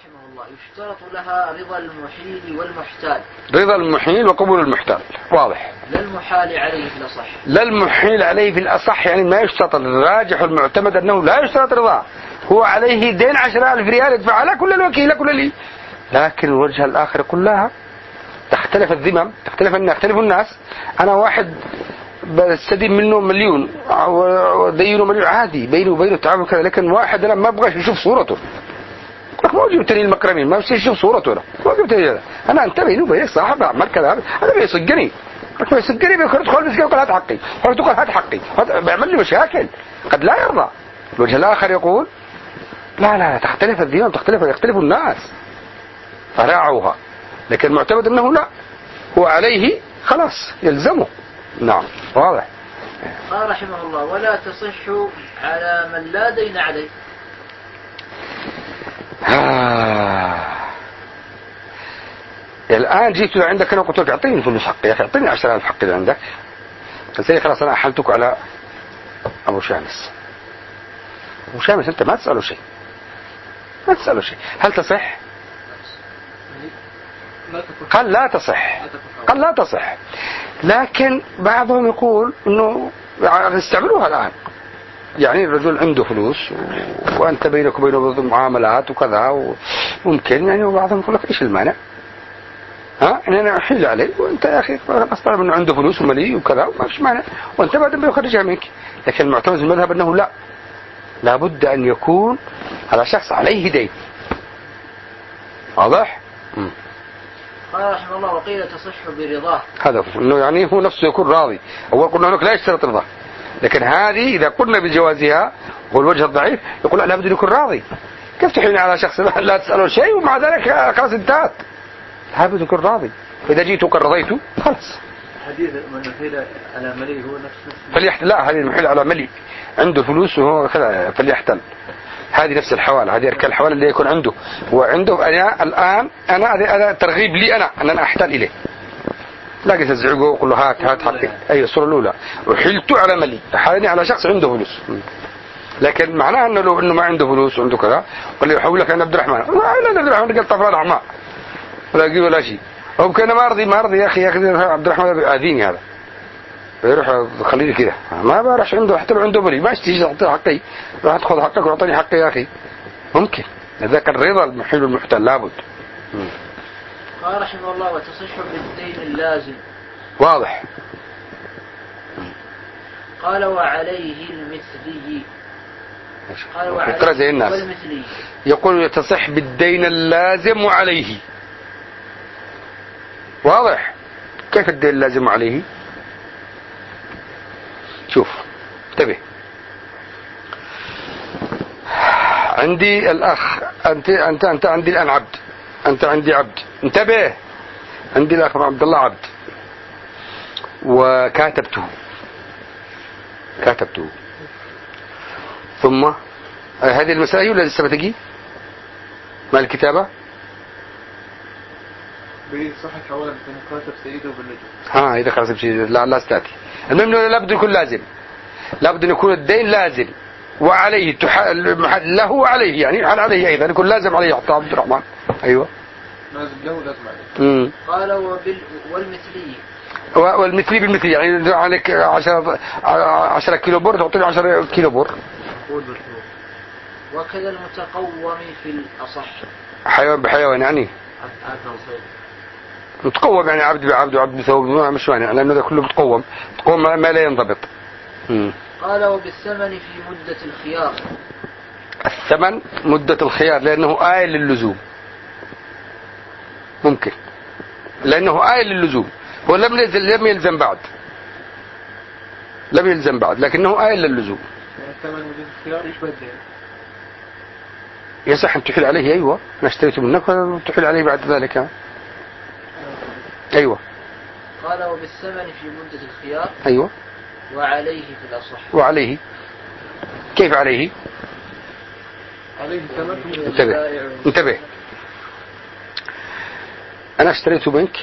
رحمه الله يشترط لها رضا المحيل والمحتال. رضا المحيل وقبول المحتال، واضح. لا المحال عليه في الأصح. لا المحيل عليه في الأصح، يعني ما يشترط. الراجح المعتمد أنه لا يشترط رضاه. هو عليه دين 10,000 ريال يدفع على كل الوكيل كل لي. لكن الوجه الآخر يقول لها تختلف الذمم، يختلف الناس. أنا واحد بستدين منه 1,000,000 ودينه 1,000,000 عادي، بيني وبينه تعامل كذا. لكن واحد أنا ما أبغاش يشوف صورته، ما جبتني المكرمين، ما يشوف صورته، ما جبتني أنا أنت بيني وبينك صاحب أعمال كذا، أنا بيصدقني بيخرج تدخل مسكين وقال هات حقي، تقول هات حقي، بيعمل لي مشاكل، قد لا يرضى. الوجه الآخر يقول لا تختلف الذمم، يختلف الناس فراعوها. لكن المعتمد أنه لا، هو عليه خلاص يلزمه. نعم واضح. قال رحمه الله ولا تصح على من لا دين عليه. الآن جيت عندك أنا وقلت لك أعطيني فلوس حقي يا أخي، أعطيني 10,000 حقي اللي عندك. قلت لي خلاص أنا أحلتك على أبو شامس. أبو شامس أنت ما تسأله شيء، هل تصح؟ قال لا تصح. لكن بعضهم يقول إنه يستعملوها الآن. يعني الرجل عنده فلوس وأنت بينك وبينه معاملات وكذا، وممكن يعني، وبعضهم يقول لك إيش المانع؟ يعني أنا أحيل عليه وأنت يا أخي أصلا إنه عنده فلوس وملي وكذا وما فيش مانع، وأنت بعدين بيخرجها منك. لكن المعتمد المذهب أنه لا، لابد أن يكون على شخص عليه دين. واضح؟ قال رحمه الله وقيل تصح برضاه. هذا إنه يعني هو نفسه يكون راضي. أول قلنا هناك لا يشترط رضاه، لكن هذه إذا قلنا بجوازها هو الوجه الضعيف يقول لا بد أن يكون راضي. كيف تحيلني على شخص لا تسأله شيء ومع ذلك خلاص انتهت؟ لا بد أن يكون راضي. فإذا جئتك رضيته خلاص. حديث من المحيل على ملي هو نفس لا، هذه المحيل على ملي عنده فلوس وهو كذا فليحتل. هذه نفس الحوالة، هذه أركان الحوالة اللي يكون عنده أنا الآن أنا ترغيب لي أن أنا أحتل إليه. لا قلت أزعجه وقل له هات حقي. أي الصورة الأولى وحلت على ملي، حالني على شخص عنده فلوس. لكن معناه أنه لو إنه ما عنده فلوس وعنده كذا قال لي أحول لك أنا عبد الرحمن، لا عبد الرحمن قال طفران أعمى ولا يجي ولا شيء. هو كان ما رضي يا أخي عبد الرحمن بيأذيني هذا، يروح خليني كده ما بروحش عنده حتى لو عنده ملي ما اشتيش أعطيه حقي، راح تأخذ حقك وأعطيني حقي يا أخي. ممكن ذاك الرضا المحيل والمحتل لابد. قال رحمه الله وتصح بالدين اللازم. واضح. قال وعليه المثلي. قال وعليه زي الناس والمثلي. يقول يتصح بالدين اللازم وعليه. واضح. كيف الدين اللازم عليه؟ شوف انتبه. عندي الأخ، أنت عندي الآن عبد، أنت عندي عبد. انتبه، عندي الأخ عبد الله عبد وكاتبته ثم هذه المسائل ولا لسه بتجي مع الكتابة؟ صحة حوالي كاتب سيده باللجوء. إذا خلاص بشيء لا استاتي. المهم لابد يكون لازم، لابد أن يكون الدين لازم وعليه له وعليه، يعني عليه أيضا يكون لازم عليه حتى عبد الرحمن. أيوة لازم له لازم عليه. قال والمثلي بالمثلي، يعني عليك 10 كيلو بر تعطيني 10 كيلو بر. وكذا المتقوم في الأصح حيوان بحيوان، يعني متقوم يعني عبد بعبد وعبد بثوب، مش مانع لأنه ده كله متقوم ما لا ينضبط. قال وبالثمن في مدة الخيار. الثمن مدة الخيار لأنه آية للزوم. ممكن لأنه آية للزوم، هو لم يلزم بعد لكنه آية للزوم. الثمن مدة الخيار يشبه الدين. يصح أن تحيل عليه. أيوة أنا اشتريته منك وتحيل عليه بعد ذلك. أيوة. قال وبالثمن في مدة الخيار. أيوة. وعليه في الأصح. وعليه كيف عليه؟ عليه ثمن. انتبه أنا اشتريته منك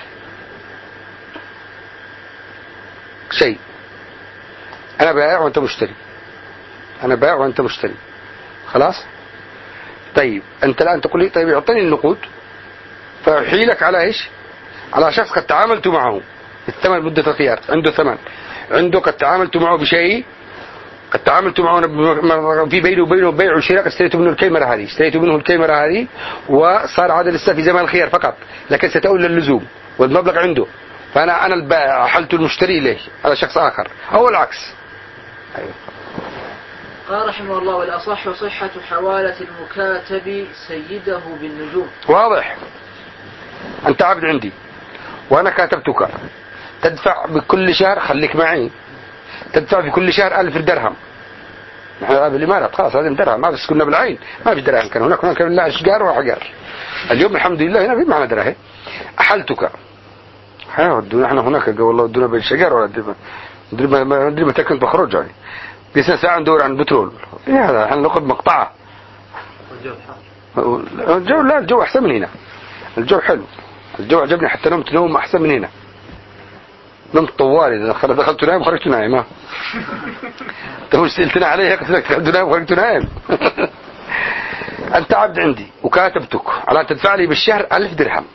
شيء، أنا بائع وأنت مشتري، خلاص. طيب أنت الآن تقول لي طيب اعطني النقود، فأحيلك على إيش؟ على شخص قد تعاملت معه الثمن مدة الخيار، عنده ثمن، عنده قد تعاملت معه بشيء، قد تعاملت معه في بيني وبينه بيع وشراء، اشتريت منه الكاميرا هذه وصار هذا لسه في زمان الخيار فقط، لكن ستؤول للزوم والمبلغ عنده، فأنا البائع أحلت المشتري إليه على شخص آخر أو العكس. أيوه. قال رحمه الله: والأصح صحة حوالة المكاتب سيده بالنجوم. واضح. أنت عبد عندي وأنا كاتبتك، تدفع بكل شهر، خليك معي، تدفع في كل شهر 1000 درهم. نحن بالإمارات خلاص هذا درهم، ما بس كنا بالعين، ما في درهم، كان هناك بالله أشجار وحجار. اليوم الحمد لله هنا في معنا دراهم. أحلتك، نحن هناك والله ودونا بالشجار ولا ندري متى كنت بخرج يعني. قسنا ساعة ندور عن البترول، هذا احنا ناخذ مقطعة. الجو لا، الجو أحسن من هنا، الجو حلو، الجو عجبني، حتى نمت نوم أحسن من هنا، نمت طوالي، دخلت نايم خرجت نايم. ها انت سألتنا عليه، قلت لك دخلت نايم خرجت نايم. أنت عبد عندي وكاتبتك على أن تدفع لي بالشهر 1000 درهم.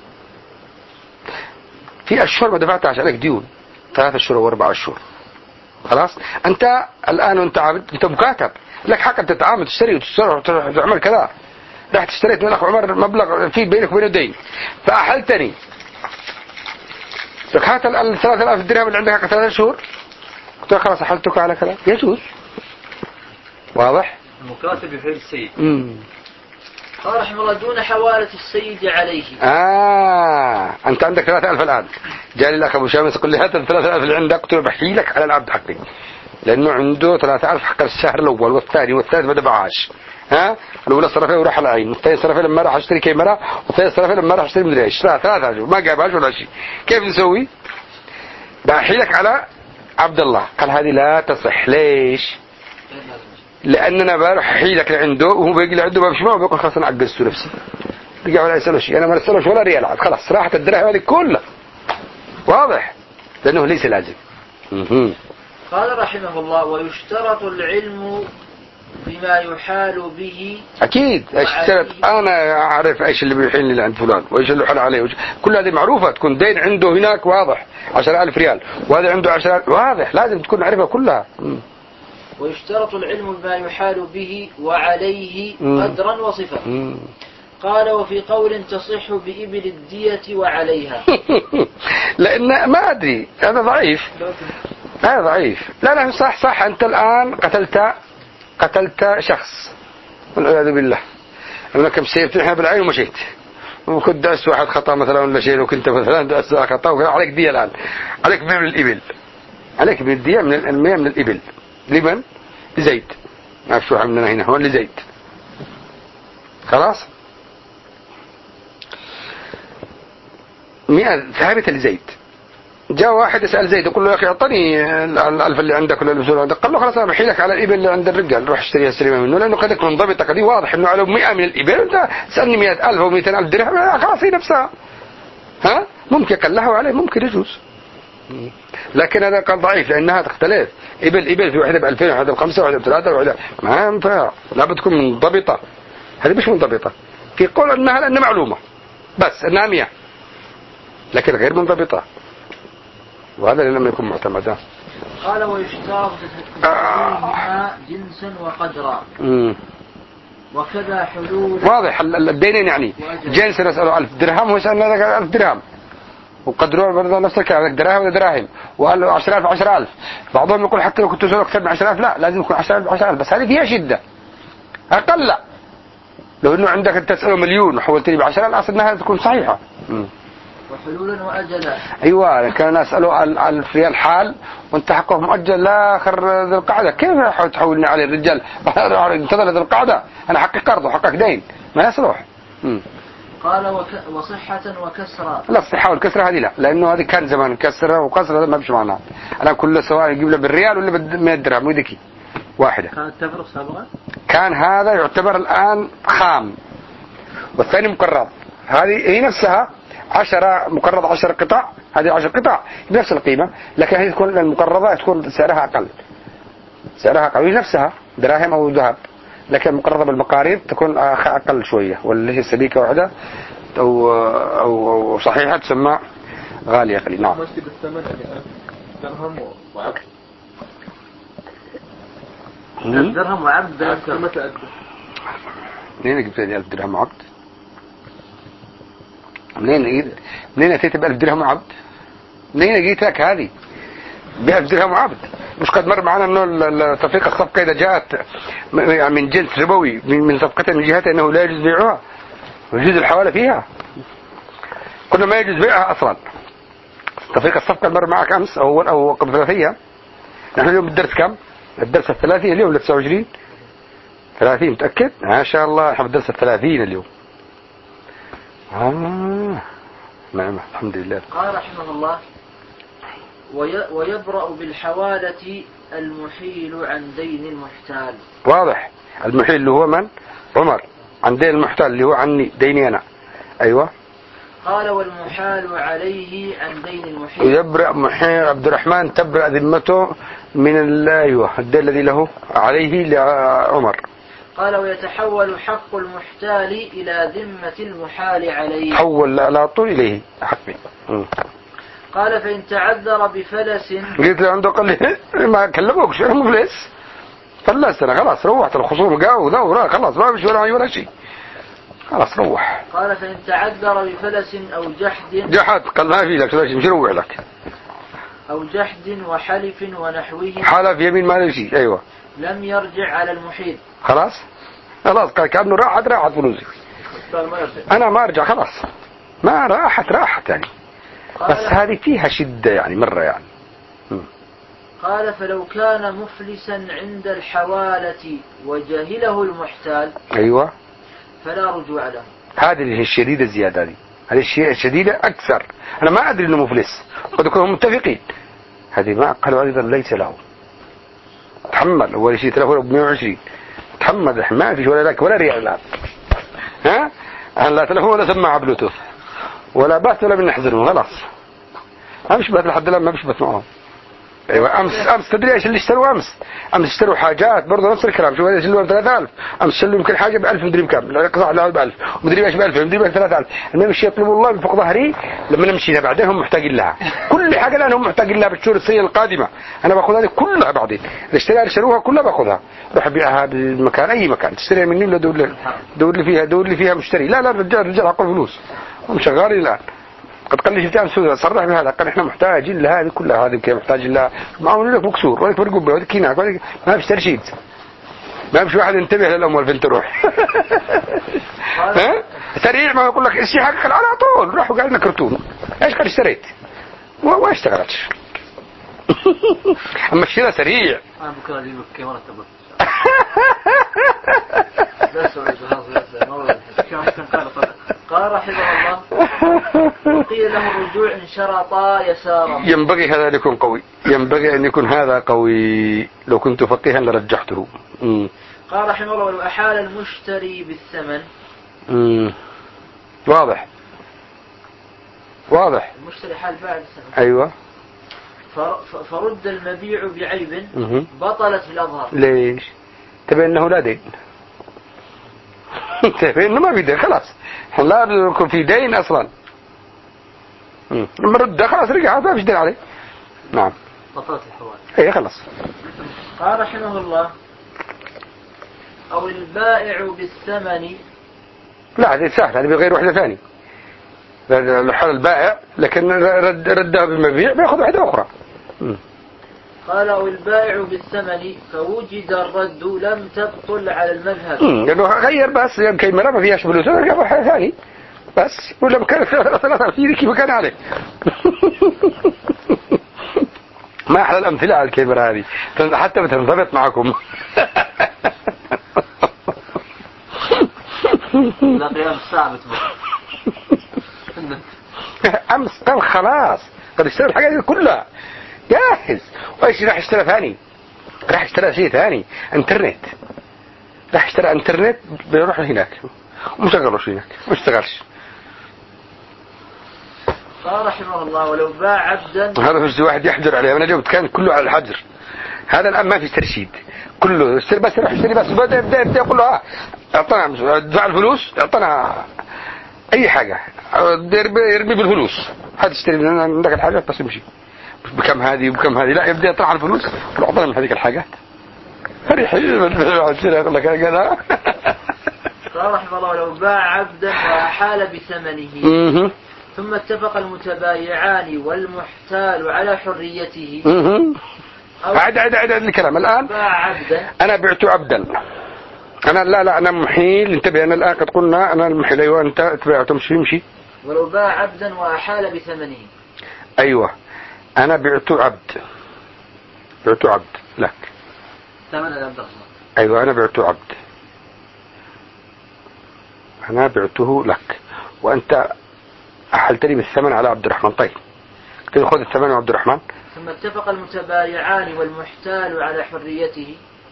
في أشهر ما دفعتهاش عليك ديون، 3 أشهر و4 أشهر. خلاص أنت الآن وأنت عبد، أنت مكاتب، لك حق تتعامل، تشتري وتعمل كذا. رحت اشتريت من أخ عمر مبلغ في بينك وبينه دين، فأحلتني، لك هات 3000 درهم اللي عندك حق 3 شهور، قلت له خلاص أحلتك على كذا، يجوز. واضح. المكاتب يحيل السيد. قال رحمه الله: دون حوالة السيد عليه. أنت عندك 3000 الآن، جاء لي الأخ أبو شامس يقول لي هات 3000 اللي عندك، قلت له بحيلك على العبد حقي، لأنه عنده 3000 حق الشهر الأول والثاني والثالث ما دفعهاش. الأولى صرفها وراح العين، والثاني صرفها لما راح اشتري كاميرا، والثالث صرفها لما راح اشتري مدري ايش، 3 ما جابهاش ولا شيء. كيف نسوي؟ بحيلك على عبد الله. قال هذه لا تصح. ليش؟ لأننا بروح حيلك لعنده وهو بيجي لعنده ما بيشمعه، بيقول خلاص أنا عجزت نفسي، رجع ولا يسأله شيء، أنا ما أسألوش ولا ريال عاد، خلاص راحت الدراهم هذه كلها. واضح، لأنه ليس لازم. قال رحمه الله: ويشترط العلم بما يحال به. أكيد اشترط، أنا أعرف إيش اللي بيحيل لي عند فلان وإيش اللي حل عليه، كل هذه معروفة. تكون دين عنده هناك واضح 10,000 ريال، وهذا عنده 10,000، واضح، لازم تكون عارفها كلها. ويشترط العلم بما يحال به وعليه قدرا وصفة. قال: وفي قول تصح بإبل الدية وعليها. لأن ما أدري، هذا ضعيف، هذا ضعيف. لا صح، أنت الآن قتلت شخص والعياذ بالله، أنا كم سيبت نحن بالعين ومشيت، وكنت دعست واحد خطأ مثلا ولا شيء، وكنت مثلا دعست خطأ، وقال عليك دية الآن، عليك من الإبل، عليك من الدية من المية من الإبل. لمن؟ لزيد، ما أعرف شو عملنا هنا، هو لزيد. خلاص 100 ثابتة لزيد. جاء واحد يسأل زيد يقول له يا أخي أعطني 1000 اللي عندك ولا 1000 اللي عندك، قال له خلاص أنا بحيلك على الإبل اللي عند الرجال، روح اشتريها سليمة منه، لأنه قد يكون ضبطة قد واضح إنه على 100 من الإبل، أنت تسألني 100,000 أو 200,000 درهم، خلاص هي نفسها. ممكن قلها عليه، ممكن يجوز، لكن هذا قال ضعيف لأنها تختلف. إبل في واحدة ب2000 وواحدة ب5 وواحدة ب3 وواحدة ما ينفع، لا بتكون منضبطة. هذه مش منضبطة، في قول أنها لأنها معلومة بس أنها 100، لكن غير منضبطة، وهذا لم يكن معتمدا. قال: ويشترط تكليفهما جنسا وقدرا. وكذا حلول. واضح الدينين يعني جنس نسأله 1000 درهم ويسألنا 1000 درهم، وقدروا برضه نفس الكلام، دراهم ودراهم، وقال له 10,000 10,000. بعضهم يقول حتى لو كنت تسأل أكثر من 10,000 لا، لازم يكون 10,000 10,000، بس هذه فيها شدة. أقل لا، لو إنه عندك أنت تسأله مليون وحولت لي ب10 الأصل أنها تكون صحيحة. وحلولا وأجلا. أيوة، كان أسأله 1000 ريال حال وأنت حقه مؤجل لآخر ذي القعدة، كيف تحولني عليه الرجال؟ انتظر ذي القعدة، أنا حقي قرض وحقك دين، ما يصلح. قال: وصحة وكسرة. لا، الصحة والكسرة هذه لا، لأنه هذه كان زمان كسرة وكسرة ما بيش معناها. أنا كل سواء يجيب له بالريال ولا ب100 درهم وذكي واحدة. كانت تفرق سابقا. كان هذا يعتبر الآن خام والثاني مقرض، هذه هي نفسها 10 مقرض 10 قطع، هذه 10 قطع بنفس القيمة، لكن هذه تكون المقرضة تكون سعرها أقل، سعرها أقل، هي نفسها دراهم أو ذهب، لكن مقربة بالمقاريض تكون أقل شوية، واللي هي سبيكة واحدة أو صحيحة تسمى غالية قليل. نعم. ماشي بالثمن يعني درهم وعبد. درهم وعبد متى أدى؟ منين جبت 1000 درهم وعبد؟ منين أتيت ب1000 درهم وعبد؟ منين جيتك هذه ب1000 درهم وعبد؟ مش قد مر معنا انه تفريق الصفقة اذا جاءت من جنس ربوي من صفقة من جهة انه لا يجوز بيعها ويجوز الحوالة فيها، كنا ما يجوز بيعها اصلا. تفريق الصفقة مر معك امس او قبل 3 ايام. نحن اليوم الدرس كم؟ الدرس 30 اليوم ولا 29؟ 30 متأكد؟ ما شاء الله احنا الدرس 30 اليوم. نعم الحمد لله. قال رحمه الله: ويبرأ بالحوالة المحيل عن دين المحتال. واضح. المحيل اللي هو من؟ عمر. عن دين المحتال اللي هو عني ديني أنا. أيوة. قال: والمحال عليه عن دين المحيل. ويبرأ محيل عبد الرحمن تبرأ ذمته من أيوة الدين الذي له عليه لعمر. قال: ويتحول حق المحتال إلى ذمة المحال عليه. حول على طول إليه حقي. قال: فإن تعذر بفلس. قلت له عنده قال لي ما كلموك شو مفلس فلست أنا خلاص روحت الخصوم قاو ذا خلاص ما بيش ولا شيء خلاص روح. قال: فإن تعذر بفلس أو جحد قال ما في لك مش روح لك أو جحد وحلف ونحوه. حلف يمين ما له شيء. أيوة. لم يرجع على المحيل. خلاص قال كأنه راحت فلوسي أنا ما أرجع خلاص ما راحت يعني. بس هذه فيها شدة يعني مرة يعني. قال: فلو كان مفلسا عند الحوالة وجهله المحتال. أيوة. فلا رجوع له. هذه اللي هي الشديدة زيادة هذه الشيء الشديدة أكثر. أنا ما أدري إنه مفلس قد يكونوا متفقين. هذه ما قالوا أيضا ليس له تحمل أول شيء تلفون 120 تحمل ما فيش ولا لك ولا ريال الآن. لا تلفون ولا سماعة بلوتوث ولا بات ولا بنحزنه خلاص ما مش بات لحد الآن ما مش بات معهم. ايوه امس تدري ايش اللي اشتروا امس اشتروا حاجات برضه نفس الكلام شو هذا شلوا 3000 امس شلوا يمكن حاجه ب1000 مدري بكم قطع له ب1000 ومدري ايش ب1000 مدري ب 3000 المهم الشيء يطلبوا الله من فوق ظهري لما نمشي بعدين هم محتاجين لها كل حاجه الان هم محتاجين لها بالشهور السنه القادمه انا باخذ هذه كلها بعدين اشتروها كلها باخذها روح ابيعها بالمكان اي مكان تشتريها مني ولا دور لي فيها مشتري لا الرجال حقوا فلوس هم شغالين الان قد قال لي شفتها مسؤول صرح بهذا قال احنا محتاجين لهذه كلها هذه كيف محتاجين لها معاون لك مكسور ولا تفرقوا بها كيناك ما فيش ترشيد ما فيش واحد ينتبه للاموال فين تروح ها سريع ما يقول لك الشيء حقك على طول روح وقال لنا كرتون ايش قال اشتريت وما اشتغلتش اما الشراء سريع انا بكره اجيب لك كاميرا تبص قال رحمه الله: قيل له الرجوع إن شرطا يسارا. ينبغي هذا أن يكون قوي ينبغي أن يكون هذا قوي لو كنت فقيها لرجحته. قال رحمه الله: ولو أحال المشتري بالثمن. واضح المشتري حال باع بالثمن. أيوة. فرد المبيع بعيب بطلت في الأظهر. ليش؟ تبين أنه لا دين تبين أنه ما في دين خلاص لا يكون في دين أصلا لما رد خلاص رجع ما فيش دين عليه. نعم بطلت الحوال. ايه خلاص. قال رحمه الله: أو البائع بالثمن. لا هذه سهل هذه بغير واحدة ثانية الحال البائع لكن ردها بالمبيع بياخذ واحدة أخرى. قال: أو البائع بالثمن فوجد الرد لم تبطل على المذهب. لأنه غير بس يمكن مرة ما فيهاش فلوس يجيب حاجة ثانية بس ولا مكان 33 كيف كان عليه. ما أحلى الأمثلة على الكاميرا هذه حتى بتنضبط معكم. لا قيام ثابت أمس قال خلاص قد اشترى الحاجة دي كلها جاهز وايش راح اشترى ثاني راح اشترى شيء ثاني انترنت راح اشترى انترنت بيروح هناك ومشغلوش هناك ما اشتغلش. قال رحمه الله: ولو باع عبدا. هذا في واحد يحجر عليه انا جبت كان كله على الحجر هذا الآن ما في ترشيد، كله اشتري بس روح اشتري بس، بدأ يقول له اعطنا ادفع الفلوس، اعطنا اي حاجة، يرمي بالفلوس، هذا اشتري من عندك الحاجات بس يمشي، مش بكم هذه وبكم هذه، لا يبدأ يطلع الفلوس ويعطنا من هذيك الحاجات. فرح يقول لك كذا. قال رحمه الله: لو باع عبدا وأحال بثمنه ثم اتفق المتبايعان والمحتال على حريته. عد الكلام الآن. باع عبدا، أنا بعت عبدا، أنا لا أنا محيل، انتبه، أنا الآن قد قلنا أنا المحيل، أيوة أنت تبعته يمشي. ولو باع عبدا وأحال بثمنه. أيوة أنا بعت عبد لك. ثمن العبد. أيوة أنا بعته لك، وأنت أحلتني بالثمن على عبد الرحمن. طيب خذ الثمن عبد الرحمن. ثم اتفق المتبايعان والمحتال على حريته.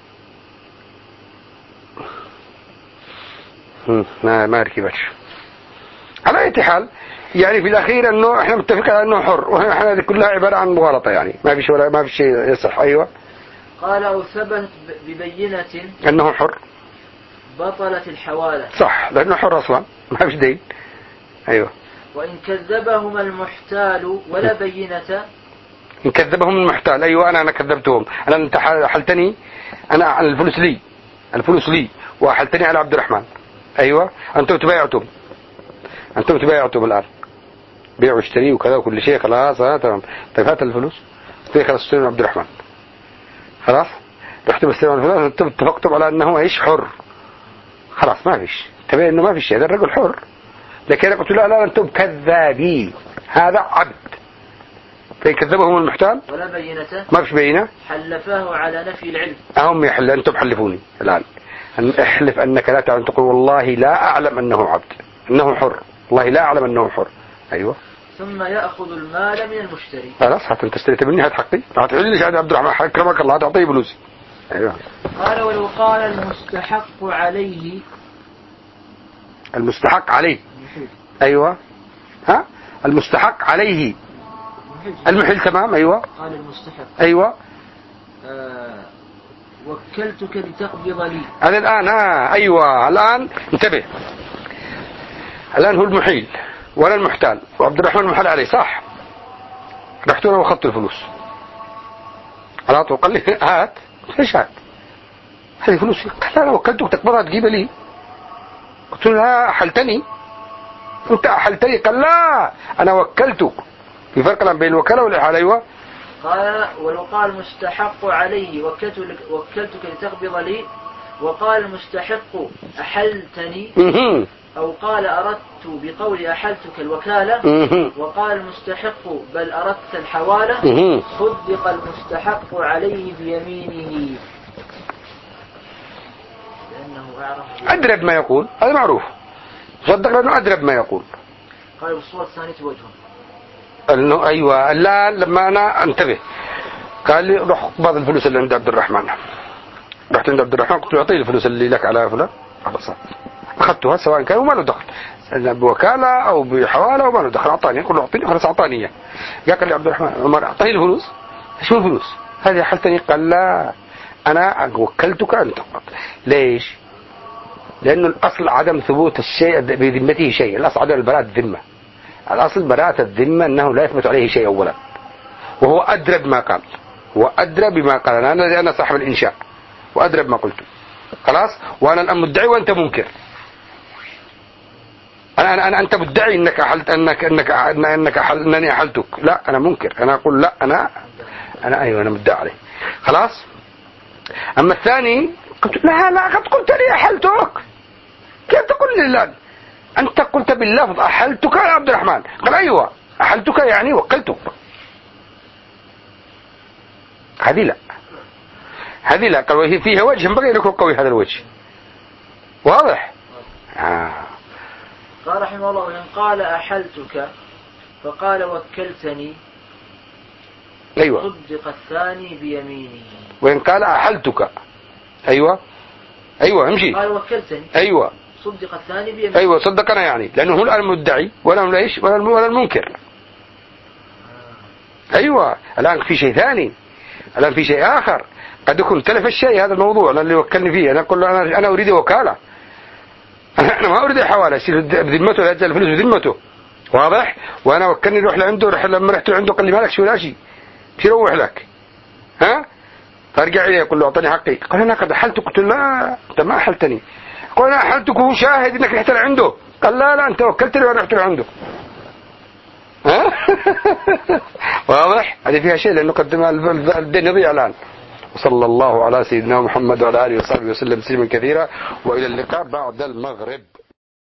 ما ركبتش. على أي حال يعني في الأخير أنه إحنا متفقين على أنه حر، وإحنا هذه كلها عبارة عن مغالطة، يعني ما في شيء يصح. أيوة. قال: أو ثبت ببينة أنه حر بطلت الحوالة. صح، لأنه حر أصلا ما فيش دين. أيوة. وإن كذبهما المحتال ولا بينة. إن كذبهم المحتال، أيوة أنا كذبتهم، أنت حلتني، أنا الفلوس لي وحلتني على عبد الرحمن. أيوة أنتم تبايعتم الآن، بيع واشتري وكذا وكل شيء، خلاص تمام. طيب هات الفلوس، خلاص اشتري عبد الرحمن، خلاص رحت بستلم الفلوس، انتم اتفقتم على أنه ايش حر، خلاص ما فيش، تبين انه ما فيش، هذا الرجل حر. لكن انا قلت لا انتم كذابين، هذا عبد. فإن كذبهم المحتال ولا بينة، ما فيش بينة، حلفاه على نفي العلم. هم يحل، انتم حلفوني الآن، احلف انك لا تعلم، تقول والله لا اعلم انه عبد، انه حر، والله لا اعلم انه حر. ايوه. ثم يأخذ المال من المشتري. خلاص حتى انت اشتريت مني، هات حقي، هتقول لي يا عبد الرحمن اكرمك الله تعطيه فلوسي. ايوه. قال: ولو قال المستحق عليه. المستحق عليه. ايوه. ها المستحق عليه المحل، تمام. ايوه. قال المستحق: ايوه. وكلتك لتقبض لي. هذا الآن أيوة الآن انتبه، الآن هو المحيل ولا المحتال، وعبد الرحمن المحل عليه، صح؟ رحت له وأخذت الفلوس على طول، قال لي هات. ايش هات؟ هذه فلوسي. قال لا، أنا وكلتك تقبضها تجيبها لي. قلت له لا، أحلتني أنت، أحلتني. قال لا، أنا وكلتك. في فرق بين الوكالة والإحالة. أيوة. قال: ولو قال المستحق عليه وكلتك لتقبض لي، وقال المستحق أحلتني، أو قال أردت بقول أحلتك الوكالة، وقال المستحق بل أردت الحوالة، صدق المستحق عليه بيمينه، لأنه أدرب ما يقول، هذا معروف، صدق لأنه أدرب ما يقول. قال بالصورة الثانية وجهه انه ايوه. لا لما انا انتبه، قال لي روح بعض الفلوس اللي عند عبد الرحمن. رحت عند عبد الرحمن قلت له اعطيه الفلوس اللي لك على فلان، خلاص اخذتها، سواء كان وما له دخل بوكاله او بحواله وما له دخل، اعطاني، قلت له اعطيني، خلاص اعطاني اياه. قال لي عبد الرحمن عمر اعطيه الفلوس. شو الفلوس هذه؟ حلتني. قال لا، انا وكلتك انت فقط. ليش؟ لانه الاصل عدم ثبوت الشيء بذمته شيء، الاصل عدم براءة الذمه، الأصل براءة الذمة أنه لا يثبت عليه شيء أولا، وهو أدرى بما قال، هو أدرى بما قال. أنا صاحب الإنشاء وأدرى بما قلت، خلاص. وأنا الآن مدعي وأنت منكر. أنت مدعي أنك أحلت، أنني أحلتك. لا، أنا منكر، أنا أقول لا، أنا أيوة أنا مدعي عليه، خلاص. أما الثاني قلت لا قد قلت لي أحلتك، كيف تقول لي الآن؟ أنت قلت باللفظ أحلتك يا عبد الرحمن. قال أيوة أحلتك يعني وكلتك. هذه لا، قال فيها وجه ينبغي أن يكون قوي هذا الوجه، واضح. قال رحمه الله: وإن قال أحلتك فقال وكلتني، أيوة، صدق الثاني بيمينه. وإن قال أحلتك، أيوة امشي، قال وكلتني، أيوة، صدق الثاني بيمينه. أيوة صدقنا، يعني لأنه هو الآن المدعي ولا ليش ولا المنكر. أيوة. الآن في شيء ثاني، الآن في شيء آخر. قد يكون تلف الشيء هذا الموضوع أنا اللي وكلني فيه. أنا أقول له أنا أريد وكالة، أنا ما أريد حوالة يصير بذمته لا يجعل الفلوس بذمته، واضح؟ وأنا وكلني روح لعنده، لما رحت لعنده قال لي مالك شو لا شيء روح لك، ها؟ فارجع إليه يقول له أعطني حقي. قال أنا قد أحلتك. قلت له لا أنت ما أحلتني. قال أنا أحلتك وهو شاهد إنك رحت لعنده. قال لا أنت وكلتني وأنا رحت لعنده. ها؟ واضح؟ هذه فيها شيء لأنه قدم الدين يضيع الآن. وصلى الله على سيدنا محمد وعلى آله وصحبه وسلم تسليما كثيرا، وإلى اللقاء بعد المغرب.